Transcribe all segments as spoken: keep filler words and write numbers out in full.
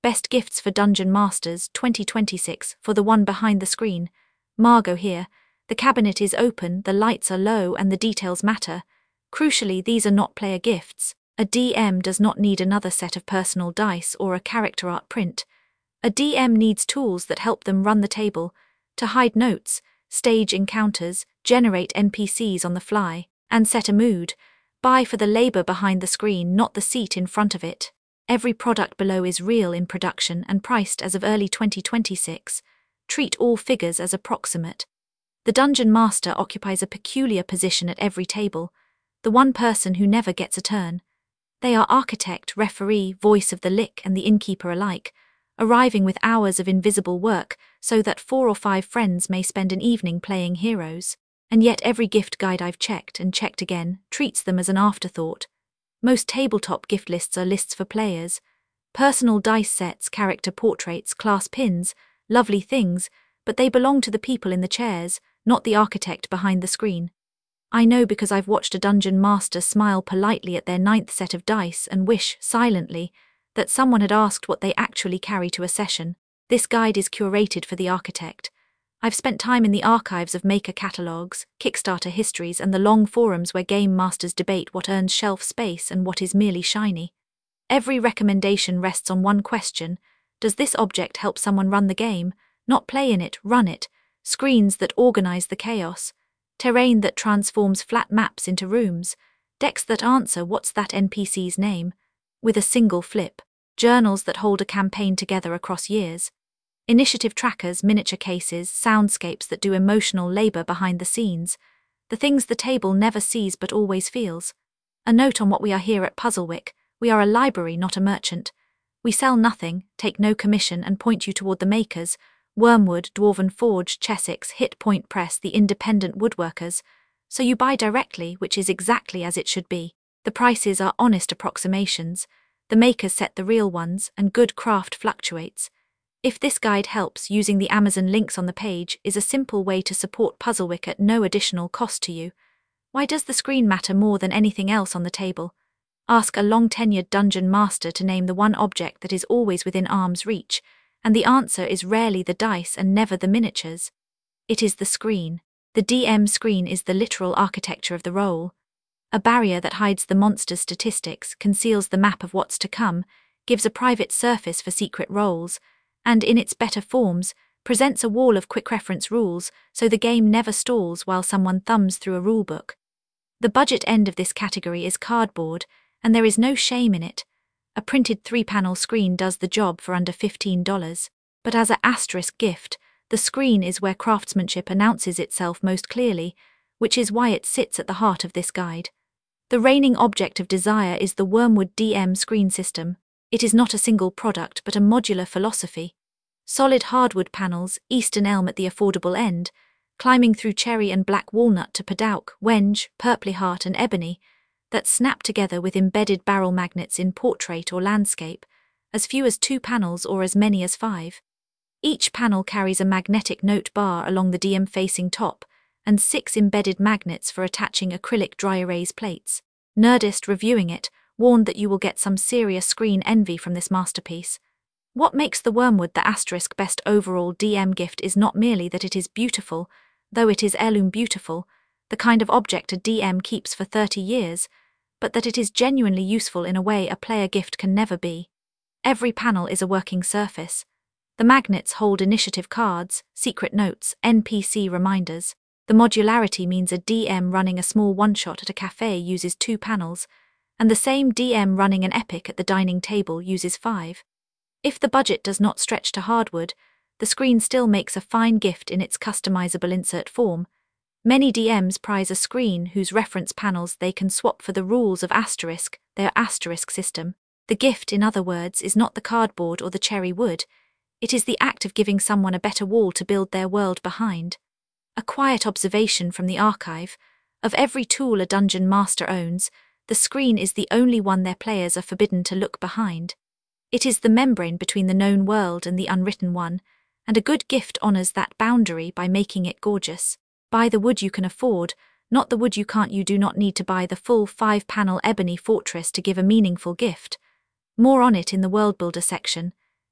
Best Gifts for Dungeon Masters twenty twenty-six for the one behind the screen. Margot here. The cabinet is open, the lights are low, and the details matter. Crucially, these are not player gifts. A D M does not need another set of personal dice or a character art print. A D M needs tools that help them run the table, to hide notes, stage encounters, generate N P Cs on the fly, and set a mood. Buy for the labor behind the screen, not the seat in front of it. Every product below is real in production and priced as of early twenty twenty-six. Treat all figures as approximate. The Dungeon Master occupies a peculiar position at every table, the one person who never gets a turn. They are architect, referee, voice of the lick, and the innkeeper alike, arriving with hours of invisible work so that four or five friends may spend an evening playing heroes. And yet every gift guide I've checked and checked again treats them as an afterthought. Most tabletop gift lists are lists for players. Personal dice sets, character portraits, class pins, lovely things, but they belong to the people in the chairs, not the architect behind the screen. I know because I've watched a dungeon master smile politely at their ninth set of dice and wish, silently, that someone had asked what they actually carry to a session. This guide is curated for the architect. I've spent time in the archives of maker catalogues, Kickstarter histories, and the long forums where game masters debate what earns shelf space and what is merely shiny. Every recommendation rests on one question: does this object help someone run the game? Not play in it, run it. Screens that organize the chaos. Terrain that transforms flat maps into rooms. Decks that answer what's that N P C's name with a single flip. Journals that hold a campaign together across years. Initiative trackers, miniature cases, soundscapes that do emotional labor behind the scenes. The things the table never sees but always feels. A note on what we are here at Puzzlewick: we are a library, not a merchant. We sell nothing, take no commission, and point you toward the makers: Wormwood, Dwarven Forge, Chessex, Hit Point Press, the independent woodworkers. So you buy directly, which is exactly as it should be. The prices are honest approximations. The makers set the real ones, and good craft fluctuates. If this guide helps, using the Amazon links on the page is a simple way to support Puzzlewick at no additional cost to you. Why does the screen matter more than anything else on the table? Ask a long-tenured dungeon master to name the one object that is always within arm's reach, and the answer is rarely the dice and never the miniatures. It is the screen. The D M screen is the literal architecture of the role. A barrier that hides the monster's statistics, conceals the map of what's to come, gives a private surface for secret roles, and in its better forms, presents a wall of quick reference rules so the game never stalls while someone thumbs through a rulebook. The budget end of this category is cardboard, and there is no shame in it. A printed three-panel screen does the job for under fifteen dollars. But as an asterisk gift, the screen is where craftsmanship announces itself most clearly, which is why it sits at the heart of this guide. The reigning object of desire is the Wormwood D M screen system. It is not a single product but a modular philosophy. Solid hardwood panels, Eastern elm at the affordable end, climbing through cherry and black walnut to Padauk, Wenge, Purpley Heart and ebony, that snap together with embedded barrel magnets in portrait or landscape, as few as two panels or as many as five. Each panel carries a magnetic note bar along the D M-facing top, and six embedded magnets for attaching acrylic dry erase plates. Nerdist reviewing it warned that you will get some serious screen envy from this masterpiece. What makes the Wormwood the asterisk best overall D M gift is not merely that it is beautiful, though it is heirloom beautiful, the kind of object a D M keeps for thirty years, but that it is genuinely useful in a way a player gift can never be. Every panel is a working surface. The magnets hold initiative cards, secret notes, N P C reminders. The modularity means a D M running a small one-shot at a cafe uses two panels, and the same D M running an epic at the dining table uses five. If the budget does not stretch to hardwood, the screen still makes a fine gift in its customizable insert form. Many D Ms prize a screen whose reference panels they can swap for the rules of asterisk, their asterisk system. The gift, in other words, is not the cardboard or the cherry wood. It is the act of giving someone a better wall to build their world behind. A quiet observation from the archive: of every tool a dungeon master owns, the screen is the only one their players are forbidden to look behind. It is the membrane between the known world and the unwritten one, and a good gift honors that boundary by making it gorgeous. Buy the wood you can afford, not the wood you can't. You do not need to buy the full five-panel ebony fortress to give a meaningful gift. More on it in the World Builder section.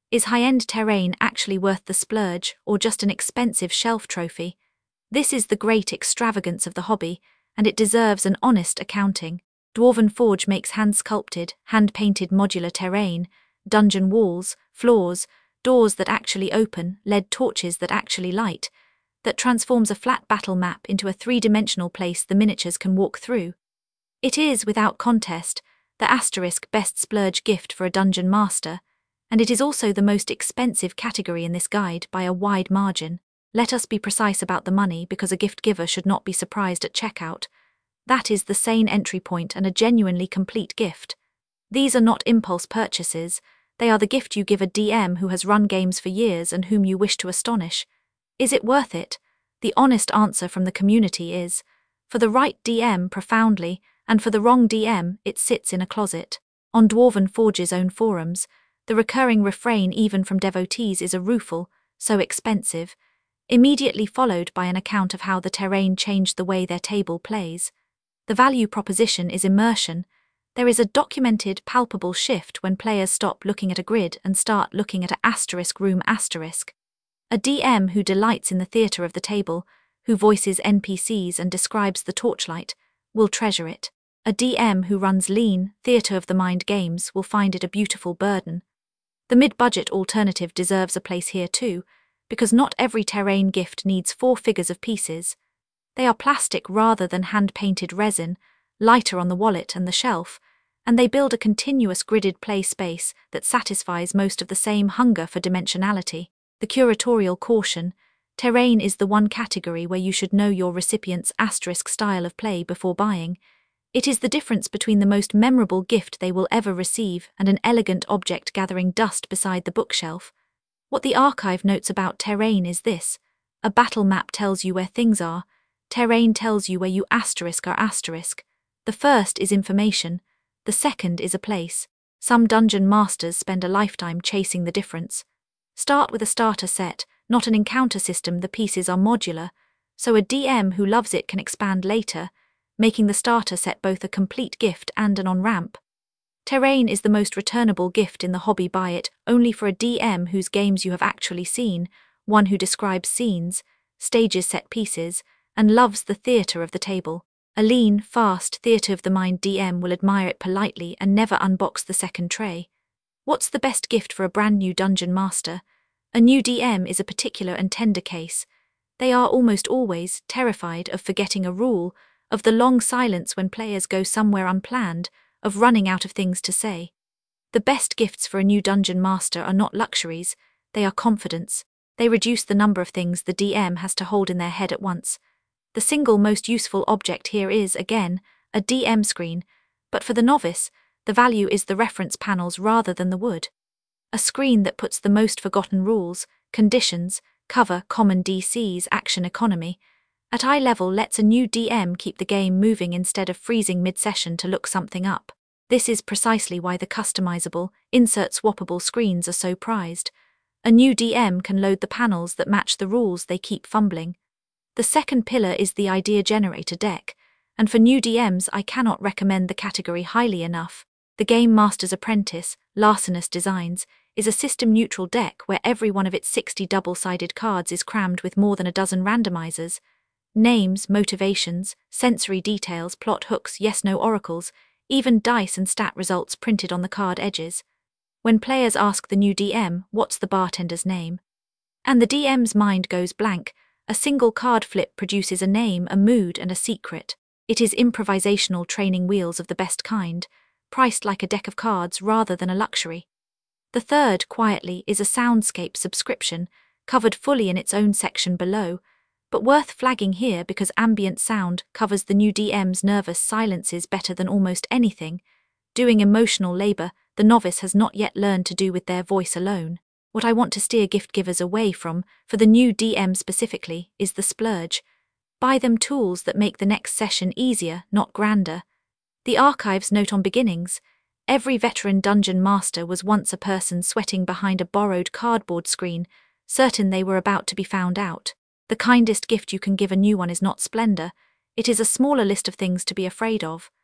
Is high-end terrain actually worth the splurge or just an expensive shelf trophy? This is the great extravagance of the hobby, and it deserves an honest accounting. Dwarven Forge makes hand-sculpted, hand-painted modular terrain, dungeon walls, floors, doors that actually open, L E D torches that actually light, that transforms a flat battle map into a three-dimensional place the miniatures can walk through. It is, without contest, the asterisk best splurge gift for a dungeon master, and it is also the most expensive category in this guide by a wide margin. Let us be precise about the money, because a gift giver should not be surprised at checkout. That is the sane entry point and a genuinely complete gift. These are not impulse purchases, they are the gift you give a D M who has run games for years and whom you wish to astonish. Is it worth it? The honest answer from the community is, for the right D M, profoundly, and for the wrong D M, it sits in a closet. On Dwarven Forge's own forums, the recurring refrain even from devotees is a rueful, so expensive, immediately followed by an account of how the terrain changed the way their table plays. The value proposition is immersion. There is a documented, palpable shift when players stop looking at a grid and start looking at a asterisk room asterisk. A D M who delights in the theatre of the table, who voices N P Cs and describes the torchlight, will treasure it. A D M who runs lean, theatre of the mind games will find it a beautiful burden. The mid-budget alternative deserves a place here too, because not every terrain gift needs four figures of pieces. They are plastic rather than hand-painted resin, lighter on the wallet and the shelf, and they build a continuous gridded play space that satisfies most of the same hunger for dimensionality. The curatorial caution: terrain is the one category where you should know your recipient's asterisk style of play before buying. It is the difference between the most memorable gift they will ever receive and an elegant object gathering dust beside the bookshelf. What the archive notes about terrain is this: a battle map tells you where things are, terrain tells you where you asterisk are asterisk. The first is information, the second is a place. Some dungeon masters spend a lifetime chasing the difference. Start with a starter set, not an encounter system. The pieces are modular, so a D M who loves it can expand later, making the starter set both a complete gift and an on-ramp. Terrain is the most returnable gift in the hobby. Buy it only for a D M whose games you have actually seen, one who describes scenes, stages set pieces, and loves the theatre of the table. A lean, fast, theatre of the mind D M will admire it politely and never unbox the second tray. What's the best gift for a brand new dungeon master? A new D M is a particular and tender case. They are almost always terrified of forgetting a rule, of the long silence when players go somewhere unplanned, of running out of things to say. The best gifts for a new dungeon master are not luxuries, they are confidence. They reduce the number of things the D M has to hold in their head at once. The single most useful object here is, again, a D M screen, but for the novice, the value is the reference panels rather than the wood. A screen that puts the most forgotten rules, conditions, cover, common D Cs, action economy, at eye level lets a new D M keep the game moving instead of freezing mid-session to look something up. This is precisely why the customizable, insert-swappable screens are so prized. A new D M can load the panels that match the rules they keep fumbling. The second pillar is the idea generator deck, and for new D Ms I cannot recommend the category highly enough. The Game Master's Apprentice, Larcenous Designs, is a system-neutral deck where every one of its sixty double-sided cards is crammed with more than a dozen randomizers. Names, motivations, sensory details, plot hooks, yes-no oracles, even dice and stat results printed on the card edges. When players ask the new D M, what's the bartender's name? And the D M's mind goes blank, a single card flip produces a name, a mood, and a secret. It is improvisational training wheels of the best kind, priced like a deck of cards rather than a luxury. The third, quietly, is a soundscape subscription, covered fully in its own section below, but worth flagging here because ambient sound covers the new D M's nervous silences better than almost anything. Doing emotional labor, the novice has not yet learned to do with their voice alone. What I want to steer gift givers away from, for the new D M specifically, is the splurge. Buy them tools that make the next session easier, not grander. The archives note on beginnings: every veteran dungeon master was once a person sweating behind a borrowed cardboard screen, certain they were about to be found out. The kindest gift you can give a new one is not splendor, it is a smaller list of things to be afraid of.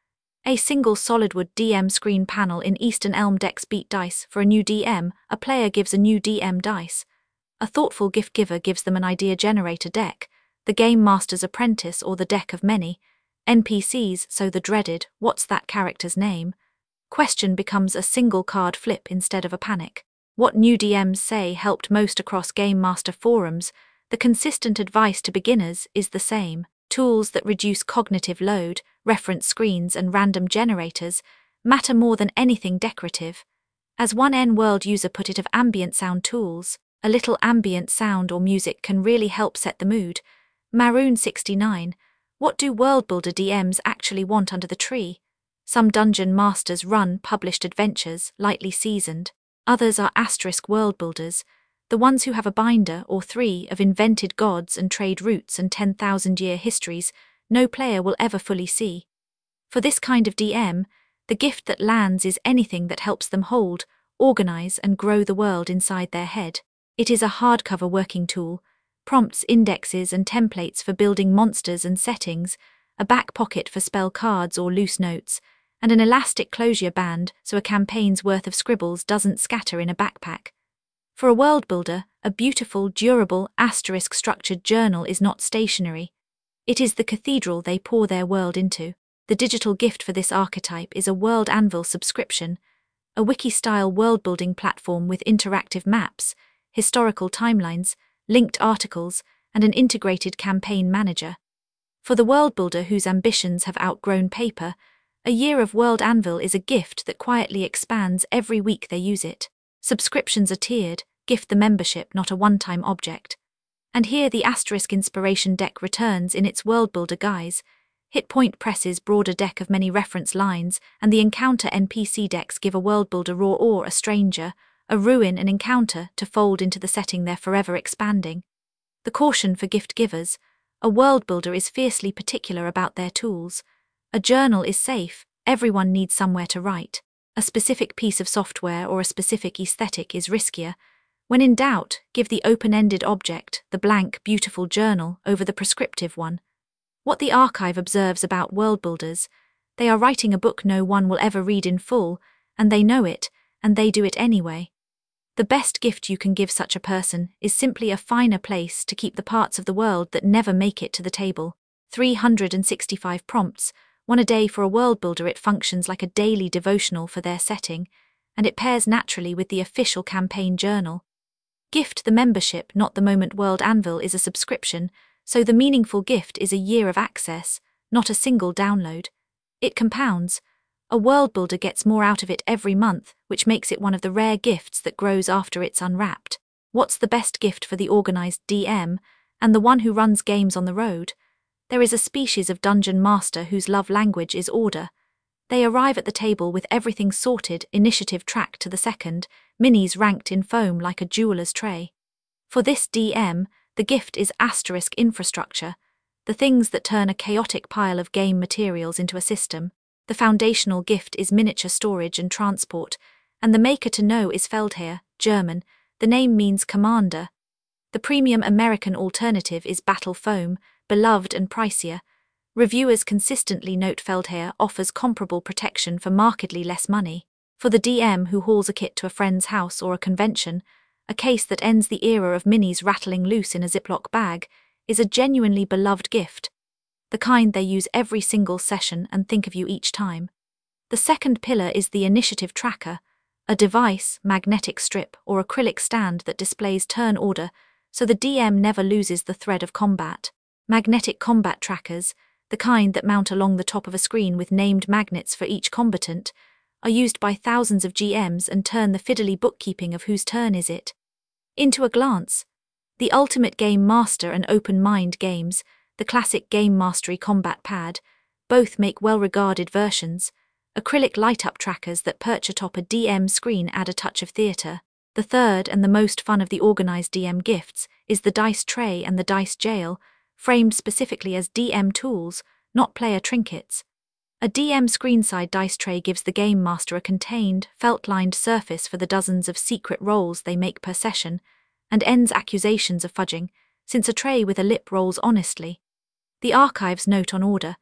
A single solidwood D M screen panel in Eastern Elm decks beat dice. For a new D M, a player gives a new D M dice. A thoughtful gift giver gives them an idea generator deck, the Game Master's Apprentice or the Deck of Many. N P Cs, so the dreaded, what's that character's name? Question becomes a single card flip instead of a panic. What new D Ms say helped most across Game Master forums, the consistent advice to beginners is the same. Tools that reduce cognitive load, reference screens and random generators, matter more than anything decorative. As one N-World user put it of ambient sound tools, a little ambient sound or music can really help set the mood. Maroon sixty-nine, what do World Builder D Ms actually want under the tree? Some dungeon masters run published adventures, lightly seasoned. Others are asterisk world builders, the ones who have a binder or three of invented gods and trade routes and ten thousand year histories no player will ever fully see. For this kind of D M, the gift that lands is anything that helps them hold, organize and grow the world inside their head. It is a hardcover working tool, prompts, indexes and templates for building monsters and settings, a back pocket for spell cards or loose notes, and an elastic closure band so a campaign's worth of scribbles doesn't scatter in a backpack. For a world builder, a beautiful, durable, asterisk-structured journal is not stationary. It is the cathedral they pour their world into. The digital gift for this archetype is a World Anvil subscription, a wiki-style world-building platform with interactive maps, historical timelines, linked articles, and an integrated campaign manager. For the world builder whose ambitions have outgrown paper, a year of World Anvil is a gift that quietly expands every week they use it. Subscriptions are tiered, gift the membership, not a one-time object. And here the Asterisk Inspiration deck returns in its World Builder guise. Hit Point Press's broader deck of many reference lines, and the Encounter N P C decks give a world builder raw or a stranger, a ruin and encounter to fold into the setting they're forever expanding. The caution for gift givers: a world builder is fiercely particular about their tools. A journal is safe, everyone needs somewhere to write. A specific piece of software or a specific aesthetic is riskier. When in doubt, give the open-ended object, the blank, beautiful journal, over the prescriptive one. What the archive observes about world builders: they are writing a book no one will ever read in full, and they know it, and they do it anyway. The best gift you can give such a person is simply a finer place to keep the parts of the world that never make it to the table. three hundred sixty-five prompts, one a day for a world builder. It functions like a daily devotional for their setting, and it pairs naturally with the official campaign journal. Gift the membership, not the moment. World Anvil is a subscription, so the meaningful gift is a year of access, not a single download. It compounds. A world builder gets more out of it every month, which makes it one of the rare gifts that grows after it's unwrapped. What's the best gift for the organized D M, and the one who runs games on the road? There is a species of dungeon master whose love language is order. They arrive at the table with everything sorted, initiative tracked to the second, minis ranked in foam like a jeweler's tray. For this D M, the gift is asterisk infrastructure, the things that turn a chaotic pile of game materials into a system. The foundational gift is miniature storage and transport, and the maker to know is Feldherr, German. The name means commander. The premium American alternative is Battle Foam, beloved and pricier. Reviewers consistently note Feldherr offers comparable protection for markedly less money. For the D M who hauls a kit to a friend's house or a convention, a case that ends the era of minis rattling loose in a Ziploc bag is a genuinely beloved gift, the kind they use every single session and think of you each time. The second pillar is the initiative tracker, a device, magnetic strip, or acrylic stand that displays turn order so the D M never loses the thread of combat. Magnetic combat trackers, the kind that mount along the top of a screen with named magnets for each combatant, are used by thousands of G Ms and turn the fiddly bookkeeping of whose turn is it into a glance. The Ultimate Game Master and Open Mind Games, the classic Game Mastery combat pad, both make well-regarded versions. Acrylic light-up trackers that perch atop a D M screen add a touch of theatre. The third and the most fun of the organized D M gifts is the dice tray and the dice jail, framed specifically as D M tools, not player trinkets. A D M screenside dice tray gives the Game Master a contained, felt-lined surface for the dozens of secret rolls they make per session, and ends accusations of fudging, since a tray with a lip rolls honestly. The archive's note on order: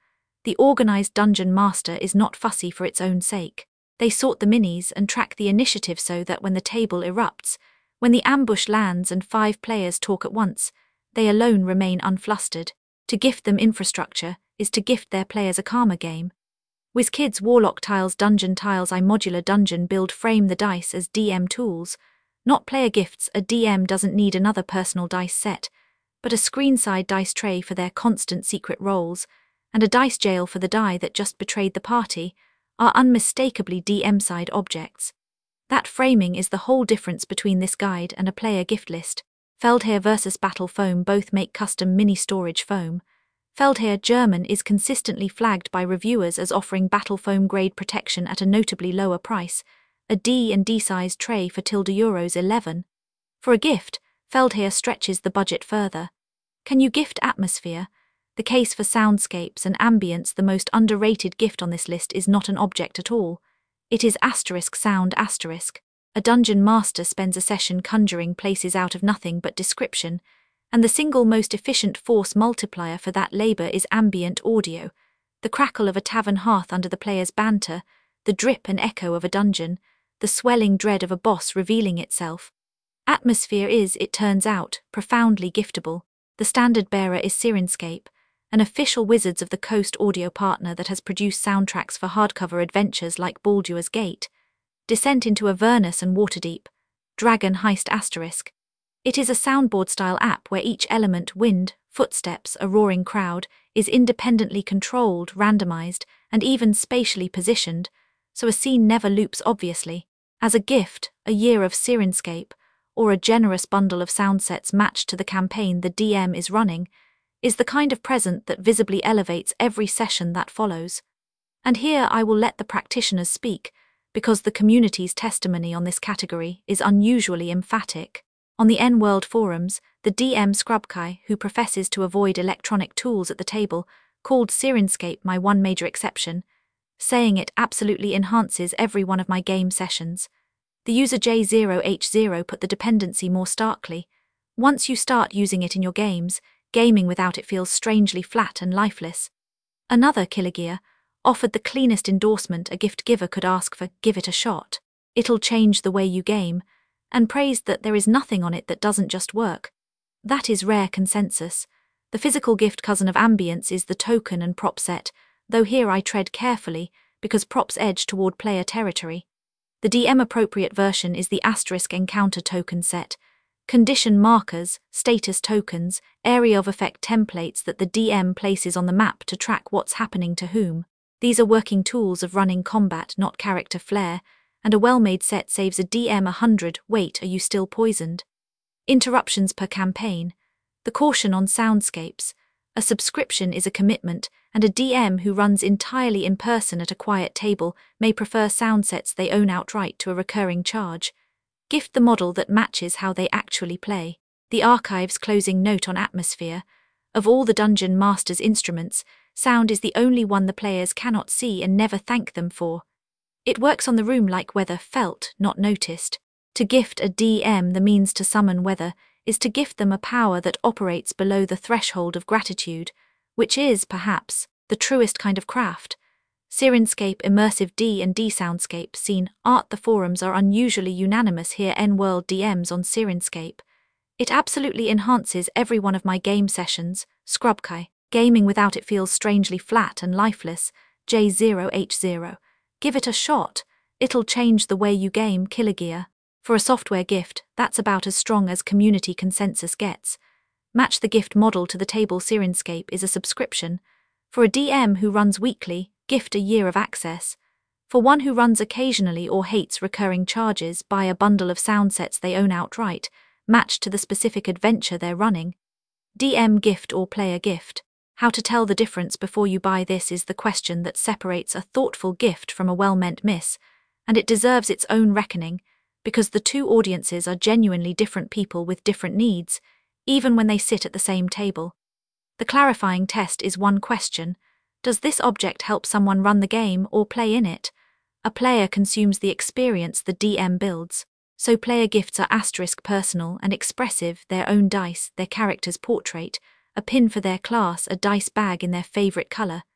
The organized dungeon master is not fussy for its own sake. They sort the minis and track the initiative so that when the table erupts, when the ambush lands and five players talk at once, they alone remain unflustered. To gift them infrastructure is to gift their players a karma game. WizKids Warlock Tiles Dungeon Tiles I Modular Dungeon Build Frame the dice as D M tools. Not player gifts. A D M doesn't need another personal dice set, but a screenside dice tray for their constant secret rolls, and a dice jail for the die that just betrayed the party, are unmistakably D M-side objects. That framing is the whole difference between this guide and a player gift list. Feldherr versus Battle Foam both make custom mini-storage foam. Feldherr German is consistently flagged by reviewers as offering battle foam grade protection at a notably lower price, a D and D-sized tray for tilde euros eleven. For a gift, Feldherr stretches the budget further. Can you gift atmosphere? The case for soundscapes and ambience. The most underrated gift on this list is not an object at all. It is asterisk sound asterisk. A dungeon master spends a session conjuring places out of nothing but description, and the single most efficient force multiplier for that labor is ambient audio, the crackle of a tavern hearth under the player's banter, the drip and echo of a dungeon, the swelling dread of a boss revealing itself. Atmosphere is, it turns out, profoundly giftable. The standard bearer is Syrinscape, an official Wizards of the Coast audio partner that has produced soundtracks for hardcover adventures like Baldur's Gate, Descent into Avernus and Waterdeep, Dragon Heist Asterisk. It is a soundboard-style app where each element, wind, footsteps, a roaring crowd, is independently controlled, randomized, and even spatially positioned, so a scene never loops obviously. As a gift, a year of Syrinscape, or a generous bundle of soundsets matched to the campaign the D M is running, is the kind of present that visibly elevates every session that follows. And here I will let the practitioners speak, because the community's testimony on this category is unusually emphatic. On the N-World forums, the D M Scrubkai, who professes to avoid electronic tools at the table, called Syrinscape my one major exception, saying it absolutely enhances every one of my game sessions. The user J zero H zero put the dependency more starkly. Once you start using it in your games, gaming without it feels strangely flat and lifeless. Another Killigear offered the cleanest endorsement a gift giver could ask for: give it a shot. It'll change the way you game, and praised that there is nothing on it that doesn't just work. That is rare consensus. The physical gift cousin of ambience is the token and prop set, though here I tread carefully, because props edge toward player territory. The D M-appropriate version is the asterisk encounter token set, condition markers, status tokens, area of effect templates that the D M places on the map to track what's happening to whom. These are working tools of running combat, not character flair, and a well-made set saves a D M a hundred, wait, are you still poisoned? Interruptions per campaign. The caution on soundscapes. A subscription is a commitment, and a D M who runs entirely in person at a quiet table may prefer sound sets they own outright to a recurring charge. Gift the model that matches how they actually play. The archive's closing note on atmosphere. Of all the dungeon master's instruments, sound is the only one the players cannot see and never thank them for. It works on the room like weather, felt, not noticed. To gift a D M the means to summon weather is to gift them a power that operates below the threshold of gratitude, which is, perhaps, the truest kind of craft. Syrinscape Immersive D and D Soundscape Scene Art. The forums are unusually unanimous here. N-World D Ms on Syrinscape. It absolutely enhances every one of my game sessions. Scrubkai. Gaming without it feels strangely flat and lifeless. J zero H zero. Give it a shot. It'll change the way you game. Killigear. For a software gift, that's about as strong as community consensus gets. Match the gift model to the table. Syrinscape is a subscription. For a D M who runs weekly, gift a year of access. For one who runs occasionally or hates recurring charges, buy a bundle of sound sets they own outright, matched to the specific adventure they're running. D M gift or player gift. How to tell the difference before you buy this is the question that separates a thoughtful gift from a well-meant miss, and it deserves its own reckoning, because the two audiences are genuinely different people with different needs, even when they sit at the same table. The clarifying test is one question: does this object help someone run the game or play in it? A player consumes the experience the D M builds, so player gifts are asterisk personal and expressive, their own dice, their character's portrait, a pin for their class, a dice bag in their favorite color.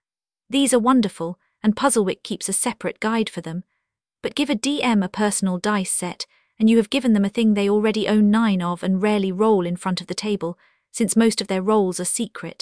These are wonderful, and Puzzlewick keeps a separate guide for them. But give a D M a personal dice set, and you have given them a thing they already own nine of and rarely roll in front of the table, since most of their rolls are secret.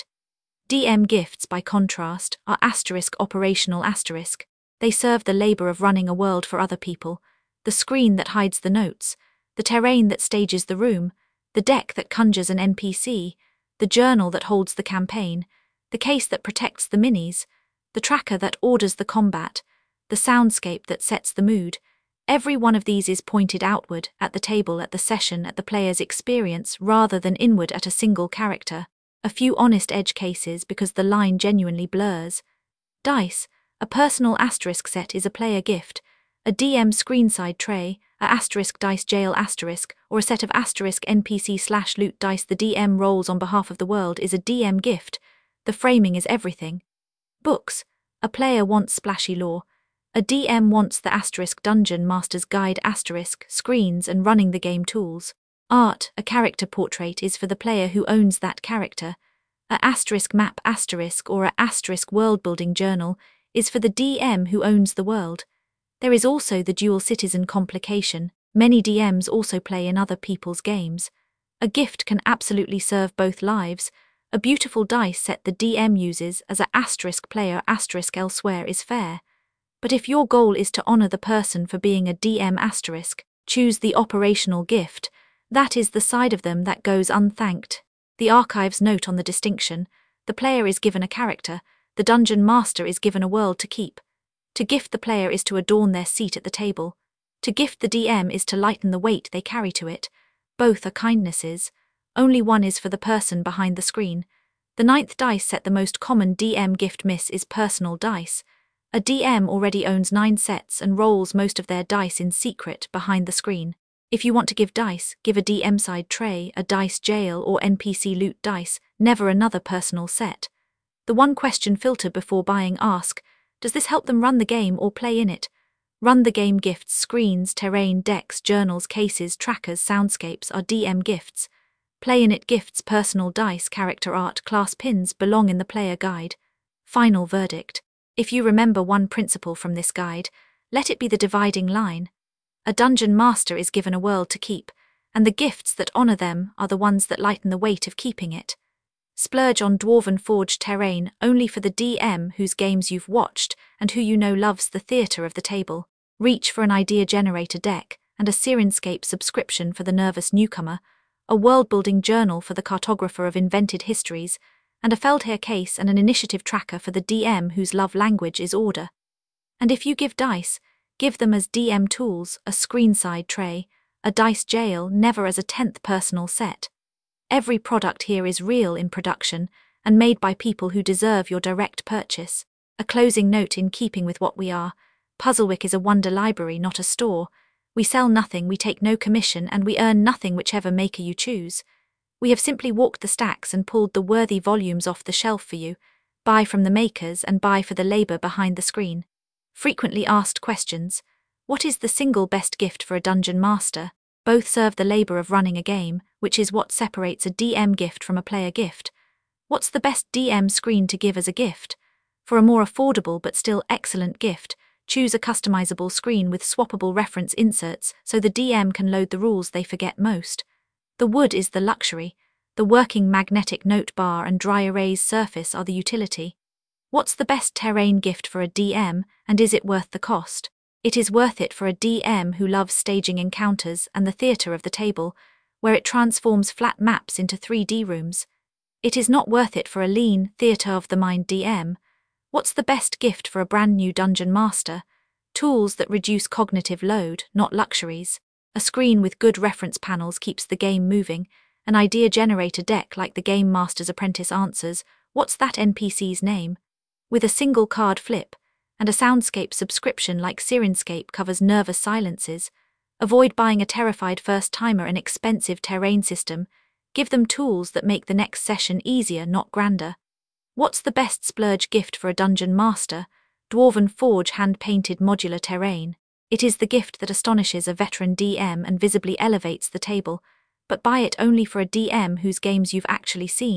D M gifts, by contrast, are asterisk operational asterisk. They serve the labor of running a world for other people, the screen that hides the notes, the terrain that stages the room, the deck that conjures an N P C, the journal that holds the campaign, the case that protects the minis, the tracker that orders the combat, the soundscape that sets the mood. Every one of these is pointed outward, at the table, at the session, at the player's experience, rather than inward at a single character. A few honest edge cases because the line genuinely blurs. Dice, a personal asterisk set is a player gift. A D M screenside tray, a asterisk dice jail asterisk, or a set of asterisk N P C slash loot dice the D M rolls on behalf of the world is a D M gift. The framing is everything. Books, a player wants splashy lore. A D M wants the asterisk dungeon master's guide asterisk, screens and running the game tools. Art, a character portrait is for the player who owns that character. A asterisk map asterisk or a asterisk world-building journal is for the D M who owns the world. There is also the dual citizen complication. Many D Ms also play in other people's games. A gift can absolutely serve both lives. A beautiful dice set the D M uses as a asterisk player asterisk elsewhere is fair. But if your goal is to honor the person for being a D M asterisk, choose the operational gift. That is the side of them that goes unthanked. The archives note on the distinction. The player is given a character. The dungeon master is given a world to keep. To gift the player is to adorn their seat at the table. To gift the D M is to lighten the weight they carry to it. Both are kindnesses. Only one is for the person behind the screen. The ninth dice set the most common D M gift miss is personal dice. A D M already owns nine sets and rolls most of their dice in secret behind the screen. If you want to give dice, give a D M side tray, a dice jail or N P C loot dice, never another personal set. The one question filter before buying ask, does this help them run the game or play in it? Run the game gifts, screens, terrain, decks, journals, cases, trackers, soundscapes are D M gifts. Play in it gifts, personal dice, character art, class pins belong in the player guide. Final verdict. If you remember one principle from this guide, let it be the dividing line. A dungeon master is given a world to keep, and the gifts that honor them are the ones that lighten the weight of keeping it. Splurge on Dwarven Forge terrain only for the D M whose games you've watched and who you know loves the theatre of the table. Reach for an idea generator deck and a Sirenscape subscription for the nervous newcomer, a world-building journal for the cartographer of invented histories, and a Feldherr case and an initiative tracker for the D M whose love language is order. And if you give dice, give them as D M tools, a screenside tray, a dice jail, never as a tenth personal set. Every product here is real in production and made by people who deserve your direct purchase. A closing note in keeping with what we are. Puzzlewick is a wonder library, not a store. We sell nothing, we take no commission, and we earn nothing whichever maker you choose. We have simply walked the stacks and pulled the worthy volumes off the shelf for you. Buy from the makers and buy for the labor behind the screen. Frequently asked questions. What is the single best gift for a dungeon master? Both serve the labor of running a game, which is what separates a D M gift from a player gift. What's the best D M screen to give as a gift? For a more affordable but still excellent gift, choose a customizable screen with swappable reference inserts so the D M can load the rules they forget most. The wood is the luxury. The working magnetic note bar and dry erase surface are the utility. What's the best terrain gift for a D M, and is it worth the cost? It is worth it for a D M who loves staging encounters and the theatre of the table, where it transforms flat maps into three D rooms. It is not worth it for a lean, theatre of the mind D M. What's the best gift for a brand new dungeon master? Tools that reduce cognitive load, not luxuries. A screen with good reference panels keeps the game moving. An idea generator deck like the Game Master's Apprentice answers, what's that N P C's name? With a single card flip, and a soundscape subscription like Sirenscape covers nervous silences. Avoid buying a terrified first-timer an expensive terrain system. Give them tools that make the next session easier, not grander. What's the best splurge gift for a dungeon master? Dwarven Forge hand-painted modular terrain. It is the gift that astonishes a veteran D M and visibly elevates the table, but buy it only for a D M whose games you've actually seen.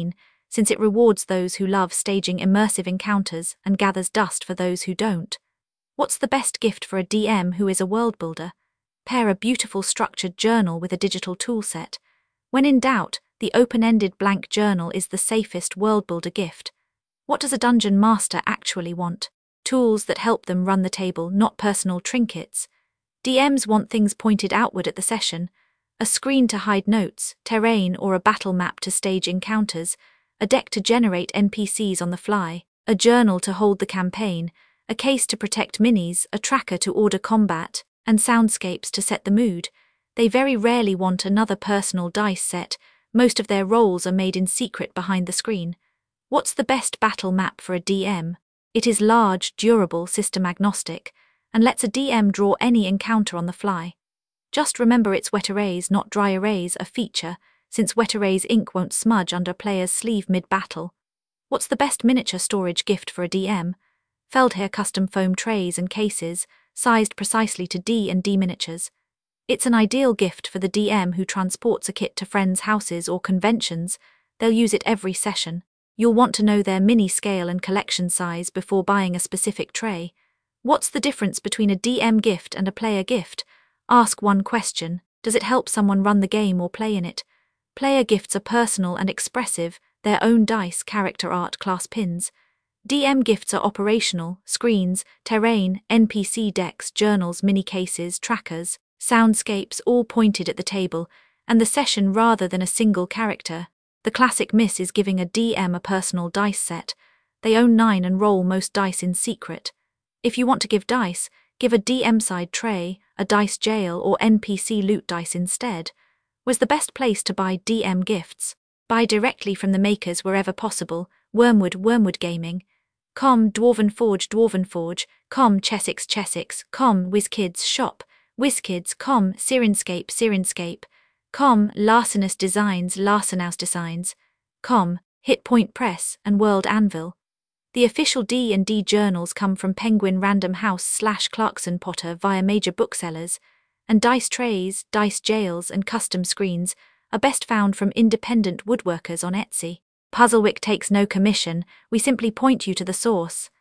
since it rewards those who love staging immersive encounters and gathers dust for those who don't. What's the best gift for a D M who is a world builder? Pair a beautiful structured journal with a digital toolset. When in doubt, the open-ended blank journal is the safest world builder gift. What does a dungeon master actually want? Tools that help them run the table, not personal trinkets. D Ms want things pointed outward at the session: a screen to hide notes, terrain or a battle map to stage encounters, a deck to generate N P Cs on the fly, a journal to hold the campaign, a case to protect minis, a tracker to order combat, and soundscapes to set the mood. They very rarely want another personal dice set. Most of their rolls are made in secret behind the screen. What's the best battle map for a D M? It is large, durable, system agnostic, and lets a D M draw any encounter on the fly. Just remember it's wet erase, not dry erase, a feature, since wet erase ink won't smudge under a player's sleeve mid-battle. What's the best miniature storage gift for a D M? Feldherr custom foam trays and cases, sized precisely to D and D miniatures. It's an ideal gift for the D M who transports a kit to friends' houses or conventions. They'll use it every session. You'll want to know their mini scale and collection size before buying a specific tray. What's the difference between a D M gift and a player gift? Ask one question: does it help someone run the game or play in it? Player gifts are personal and expressive, their own dice, character art, class pins. D M gifts are operational: screens, terrain, N P C decks, journals, mini cases, trackers, soundscapes, all pointed at the table, and the session rather than a single character. The classic miss is giving a D M a personal dice set. They own nine and roll most dice in secret. If you want to give dice, give a D M side tray, a dice jail or N P C loot dice instead. Was the best place to buy D M gifts? Buy directly from the makers wherever possible: Wormwood, Wormwood Gaming, com, Dwarven Forge, Dwarven Forge, com, Chessex, Chessex, com, WizKids Shop, WizKids, com, Sirenscape, Sirenscape, com, Larsenus Designs, Larsenaus Designs, com, Hitpoint Press, and World Anvil. The official D and D journals come from Penguin Random House slash Clarkson Potter via major booksellers, and dice trays, dice jails, and custom screens are best found from independent woodworkers on Etsy. Puzzlewick takes no commission, we simply point you to the source.